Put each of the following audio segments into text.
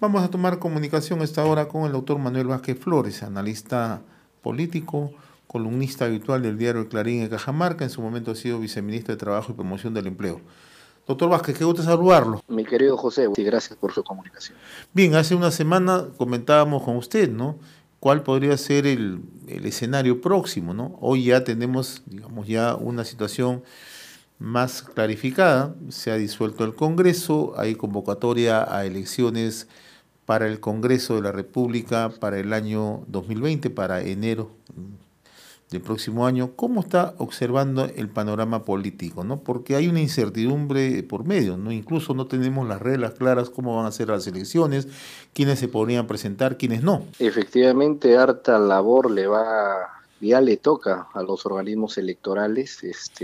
Vamos a tomar comunicación a esta hora con el doctor Manuel Vázquez Flores, analista político, columnista habitual del diario El Clarín de Cajamarca. En su momento ha sido viceministro de Trabajo y Promoción del Empleo. Doctor Vázquez, qué gusto saludarlo. Mi querido José, sí, gracias por su comunicación. Bien, hace una semana comentábamos con usted, ¿no? ¿Cuál podría ser el escenario próximo, ¿no? Hoy ya tenemos, digamos, ya una situación más clarificada. Se ha disuelto el Congreso, hay convocatoria a elecciones para el Congreso de la República para el año 2020, para enero del próximo año. ¿Cómo está observando el panorama político, no? Porque hay una incertidumbre por medio, ¿no? Incluso no tenemos las reglas claras cómo van a ser las elecciones, quiénes se podrían presentar, quiénes no. Efectivamente, harta labor ya le toca a los organismos electorales,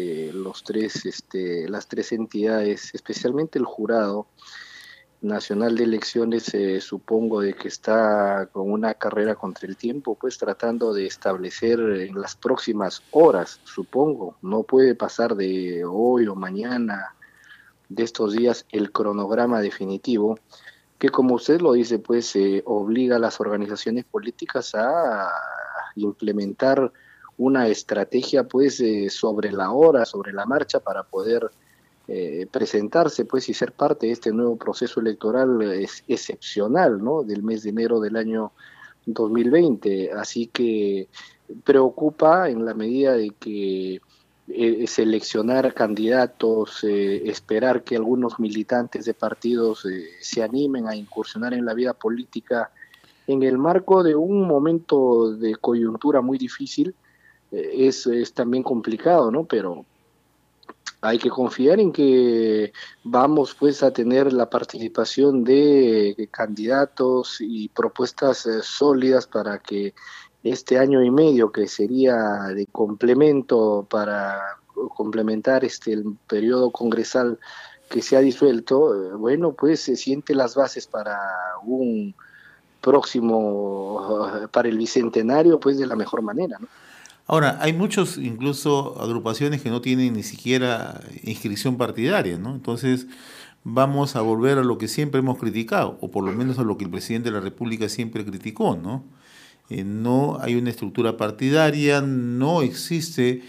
las tres entidades, especialmente el Jurado Nacional de Elecciones, supongo de que está con una carrera contra el tiempo, pues tratando de establecer en las próximas horas, supongo, no puede pasar de hoy o mañana, de estos días, el cronograma definitivo que, como usted lo dice, pues obliga a las organizaciones políticas a implementar una estrategia pues sobre la hora, sobre la marcha, para poder presentarse pues y ser parte de este nuevo proceso electoral excepcional, ¿no? Del mes de enero del año 2020. Así que preocupa en la medida de que seleccionar candidatos, esperar que algunos militantes de partidos se animen a incursionar en la vida política en el marco de un momento de coyuntura muy difícil, es también complicado, ¿no? Pero hay que confiar en que vamos pues a tener la participación de candidatos y propuestas sólidas para que este año y medio, que sería de complemento para complementar el periodo congresal que se ha disuelto, bueno, pues se siente las bases para un próximo, para el bicentenario, pues de la mejor manera, ¿no? Ahora, hay muchos, incluso agrupaciones que no tienen ni siquiera inscripción partidaria, ¿no? Entonces, vamos a volver a lo que siempre hemos criticado, o por lo menos a lo que el presidente de la República siempre criticó, ¿no? No hay una estructura partidaria, no existe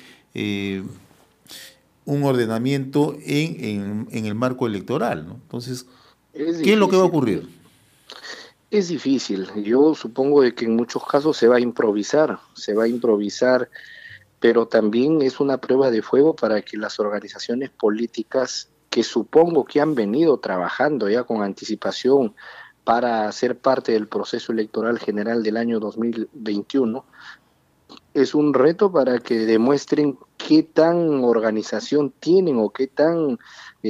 un ordenamiento en el marco electoral, ¿no? Entonces, Es ¿qué es lo que va a difícil. ocurrir? Es difícil. Yo supongo de que en muchos casos se va a improvisar, pero también es una prueba de fuego para que las organizaciones políticas, que supongo que han venido trabajando ya con anticipación para ser parte del proceso electoral general del año 2021, es un reto para que demuestren qué tan organización tienen o qué tan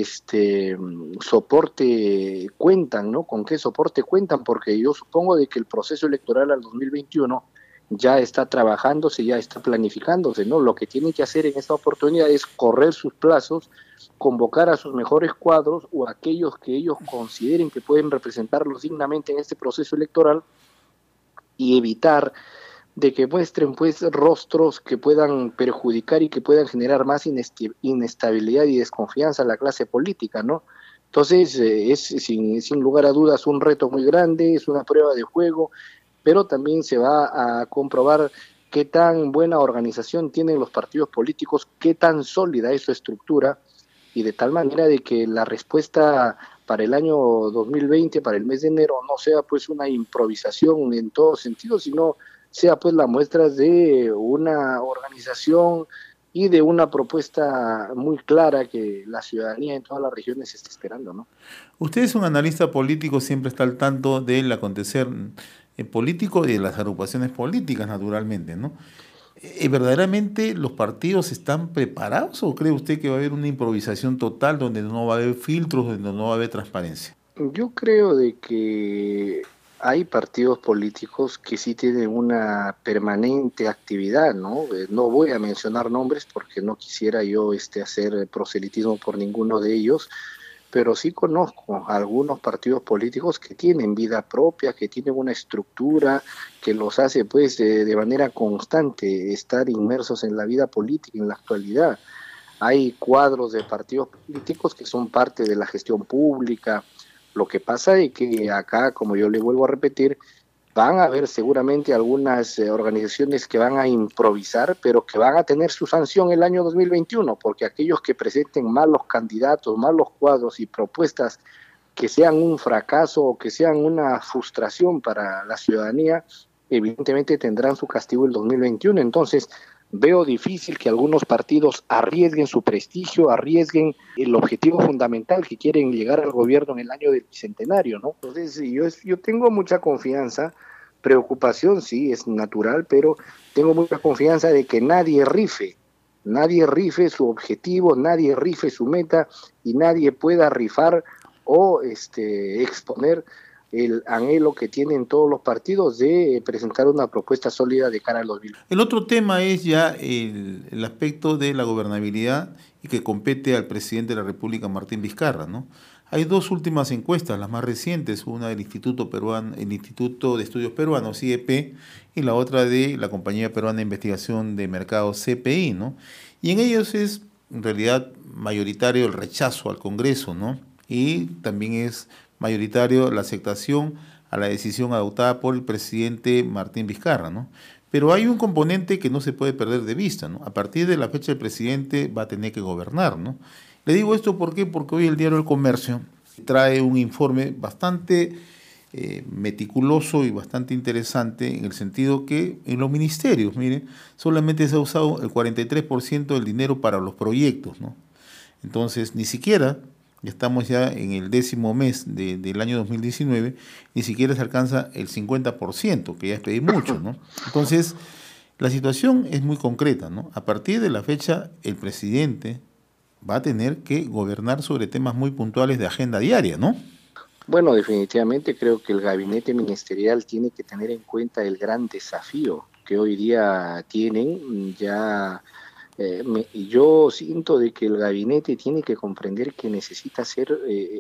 soporte cuentan, ¿no? Con qué soporte cuentan, porque yo supongo de que el proceso electoral al 2021 ya está trabajándose, ya está planificándose, ¿no? Lo que tienen que hacer en esta oportunidad es correr sus plazos, convocar a sus mejores cuadros o a aquellos que ellos consideren que pueden representarlos dignamente en este proceso electoral, y evitar de que muestren pues rostros que puedan perjudicar y que puedan generar más inestabilidad y desconfianza a la clase política, ¿no? Entonces, es sin lugar a dudas un reto muy grande, es una prueba de juego, pero también se va a comprobar qué tan buena organización tienen los partidos políticos, qué tan sólida es su estructura, y de tal manera de que la respuesta para el año 2020, para el mes de enero, no sea pues una improvisación en todo sentido, sino sea pues la muestra de una organización y de una propuesta muy clara que la ciudadanía en todas las regiones está esperando, ¿no? Usted es un analista político, siempre está al tanto del acontecer político y de las agrupaciones políticas, naturalmente, ¿no? ¿Verdaderamente los partidos están preparados o cree usted que va a haber una improvisación total donde no va a haber filtros, donde no va a haber transparencia? Yo creo de que hay partidos políticos que sí tienen una permanente actividad, ¿no? No voy a mencionar nombres porque no quisiera yo hacer proselitismo por ninguno de ellos, pero sí conozco algunos partidos políticos que tienen vida propia, que tienen una estructura que los hace pues de manera constante estar inmersos en la vida política en la actualidad. Hay cuadros de partidos políticos que son parte de la gestión pública, Lo que pasa es que acá, como yo le vuelvo a repetir, van a haber seguramente algunas organizaciones que van a improvisar, pero que van a tener su sanción el año 2021, porque aquellos que presenten malos candidatos, malos cuadros y propuestas que sean un fracaso o que sean una frustración para la ciudadanía, evidentemente tendrán su castigo el 2021. Entonces, veo difícil que algunos partidos arriesguen su prestigio, arriesguen el objetivo fundamental que quieren llegar al gobierno en el año del bicentenario, ¿no? Entonces, yo tengo mucha confianza, preocupación sí, es natural, pero tengo mucha confianza de que nadie rife su objetivo, nadie rife su meta y nadie pueda rifar o exponer el anhelo que tienen todos los partidos de presentar una propuesta sólida de cara al 2020. El otro tema es ya el aspecto de la gobernabilidad y que compete al presidente de la República, Martín Vizcarra, ¿no? Hay dos últimas encuestas, las más recientes, una del Instituto Peruano, el Instituto de Estudios Peruanos, IEP, y la otra de la Compañía Peruana de Investigación de Mercados, CPI, ¿no? Y en ellos es, en realidad, mayoritario el rechazo al Congreso, ¿no? Y también es mayoritario la aceptación a la decisión adoptada por el presidente Martín Vizcarra, ¿no? Pero hay un componente que no se puede perder de vista, ¿no? A partir de la fecha el presidente va a tener que gobernar, ¿no? Le digo esto ¿por qué? Porque hoy el diario El Comercio trae un informe bastante meticuloso y bastante interesante en el sentido que en los ministerios, miren, solamente se ha usado el 43% del dinero para los proyectos, ¿no? Entonces, ni siquiera, estamos ya en el 10º mes del año 2019, ni siquiera se alcanza el 50%, que ya es pedir mucho, ¿no? Entonces, la situación es muy concreta, ¿no? A partir de la fecha, el presidente va a tener que gobernar sobre temas muy puntuales de agenda diaria, ¿no? Bueno, definitivamente creo que el gabinete ministerial tiene que tener en cuenta el gran desafío que hoy día tienen. Yo siento de que el gabinete tiene que comprender que necesita ser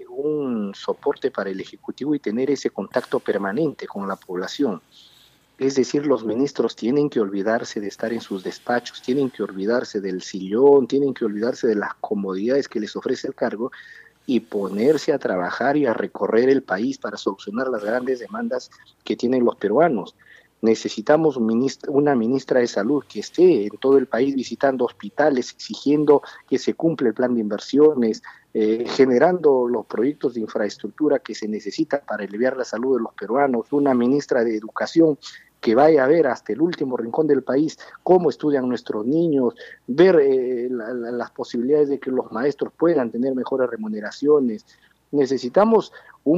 un soporte para el Ejecutivo y tener ese contacto permanente con la población. Es decir, los ministros tienen que olvidarse de estar en sus despachos, tienen que olvidarse del sillón, tienen que olvidarse de las comodidades que les ofrece el cargo y ponerse a trabajar y a recorrer el país para solucionar las grandes demandas que tienen los peruanos. Necesitamos una ministra de salud que esté en todo el país visitando hospitales, exigiendo que se cumpla el plan de inversiones, generando los proyectos de infraestructura que se necesitan para aliviar la salud de los peruanos, una ministra de educación que vaya a ver hasta el último rincón del país cómo estudian nuestros niños, ver las posibilidades de que los maestros puedan tener mejores remuneraciones. Necesitamos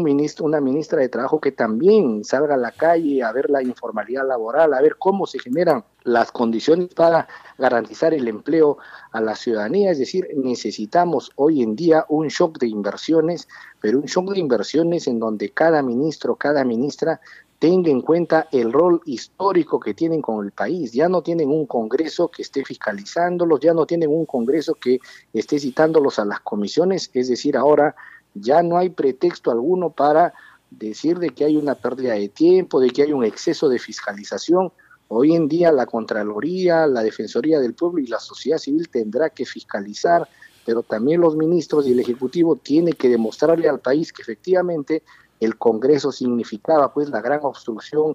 una ministra de Trabajo que también salga a la calle a ver la informalidad laboral, a ver cómo se generan las condiciones para garantizar el empleo a la ciudadanía. Es decir, necesitamos hoy en día un shock de inversiones, pero un shock de inversiones en donde cada ministro, cada ministra tenga en cuenta el rol histórico que tienen con el país. Ya no tienen un Congreso que esté fiscalizándolos, ya no tienen un Congreso que esté citándolos a las comisiones, es decir, ahora ya no hay pretexto alguno para decir de que hay una pérdida de tiempo, de que hay un exceso de fiscalización. Hoy en día la Contraloría, la Defensoría del Pueblo y la sociedad civil tendrá que fiscalizar, pero también los ministros y el Ejecutivo tienen que demostrarle al país que efectivamente el Congreso significaba pues la gran obstrucción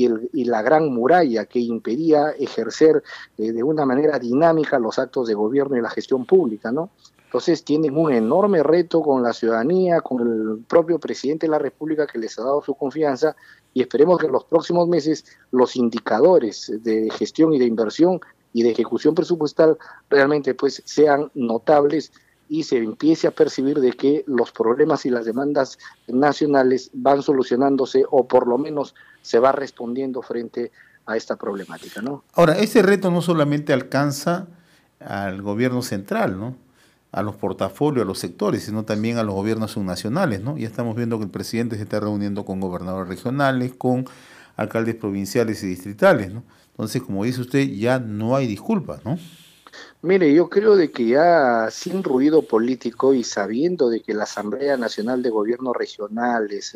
y la gran muralla que impedía ejercer de una manera dinámica los actos de gobierno y la gestión pública, ¿no? Entonces tienen un enorme reto con la ciudadanía, con el propio presidente de la República que les ha dado su confianza y esperemos que en los próximos meses los indicadores de gestión y de inversión y de ejecución presupuestal realmente pues sean notables y se empiece a percibir de que los problemas y las demandas nacionales van solucionándose o por lo menos se va respondiendo frente a esta problemática, ¿no? Ahora, ese reto no solamente alcanza al gobierno central, ¿no?, a los portafolios, a los sectores, sino también a los gobiernos subnacionales, ¿no? Ya estamos viendo que el presidente se está reuniendo con gobernadores regionales, con alcaldes provinciales y distritales, ¿no? Entonces, como dice usted, ya no hay disculpas, ¿no? Mire, yo creo de que ya sin ruido político y sabiendo de que la Asamblea Nacional de Gobiernos Regionales,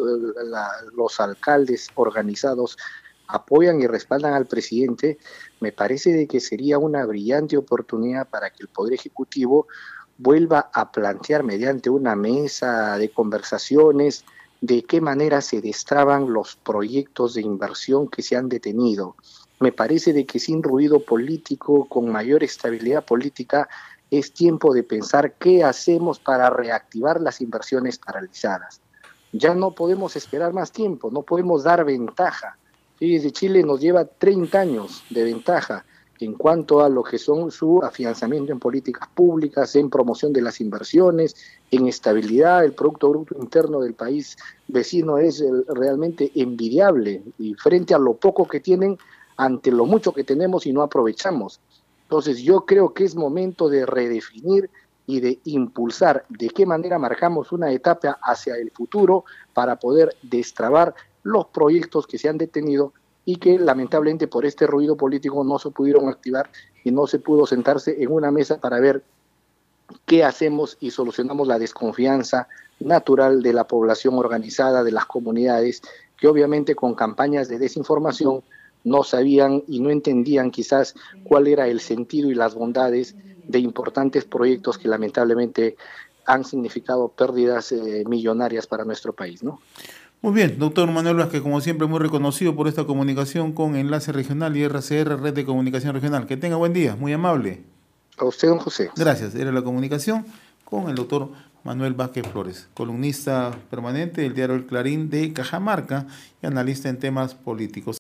los alcaldes organizados apoyan y respaldan al presidente, me parece de que sería una brillante oportunidad para que el Poder Ejecutivo vuelva a plantear mediante una mesa de conversaciones de qué manera se destraban los proyectos de inversión que se han detenido. Me parece de que sin ruido político, con mayor estabilidad política, es tiempo de pensar qué hacemos para reactivar las inversiones paralizadas. Ya no podemos esperar más tiempo, no podemos dar ventaja. Fíjese, Chile nos lleva 30 años de ventaja en cuanto a lo que son su afianzamiento en políticas públicas, en promoción de las inversiones, en estabilidad. El Producto Bruto Interno del país vecino es realmente envidiable y frente a lo poco que tienen, ante lo mucho que tenemos y no aprovechamos. Entonces yo creo que es momento de redefinir y de impulsar de qué manera marcamos una etapa hacia el futuro para poder destrabar los proyectos que se han detenido y que lamentablemente por este ruido político no se pudieron activar y no se pudo sentarse en una mesa para ver qué hacemos y solucionamos la desconfianza natural de la población organizada, de las comunidades, que obviamente con campañas de desinformación no sabían y no entendían quizás cuál era el sentido y las bondades de importantes proyectos que lamentablemente han significado pérdidas millonarias para nuestro país, ¿no? Muy bien, doctor Manuel Vázquez, como siempre, muy reconocido por esta comunicación con Enlace Regional y RCR, Red de Comunicación Regional. Que tenga buen día, muy amable. A usted, don José. Gracias. Era la comunicación con el doctor Manuel Vázquez Flores, columnista permanente del diario El Clarín de Cajamarca y analista en temas políticos.